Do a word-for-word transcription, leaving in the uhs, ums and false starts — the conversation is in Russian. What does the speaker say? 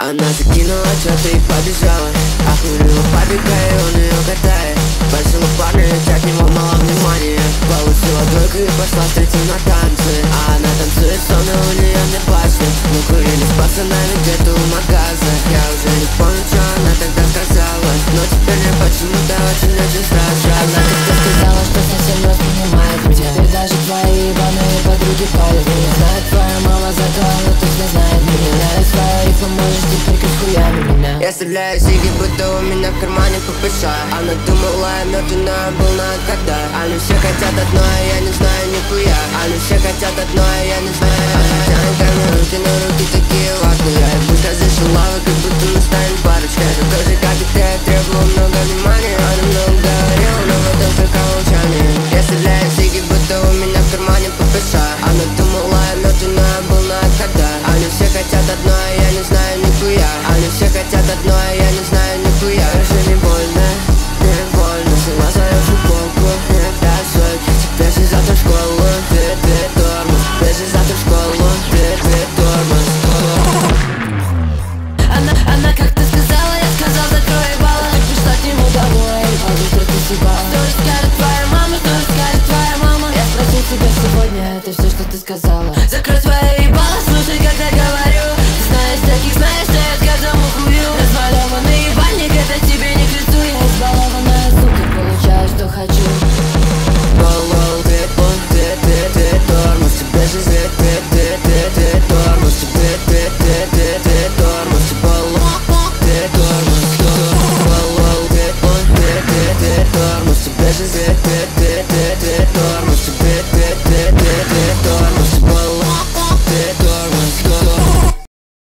Она закинула что-то и побежала, охмурила папика, и он ее катает. Большого парня, от него мало внимания. Получила двойку и пошла встретить на танцы. А она танцует, словно у нее не башня. Мы курили с пацанами где-то у магаза. Я уже не помню, что она тогда сказала, но теперь мне почему-то очень-очень страшно. Она как-то сказала, что совсем не понимает меня. Теперь даже твои ебаные подруги палят меня. Знает твоя мама, зато она точно знает меня. Знает свою рифму, можешь теперь как хуями меня. Я стреляю сиги, будто у меня в кармане ППШ. Она думала, я мертвый, но я был на когда. Они все хотят одно, а я не знаю нихуя. Они все хотят одно, а я не знаю. Она тянет ко мне руки, но руки такие ватные. Я ей скажи,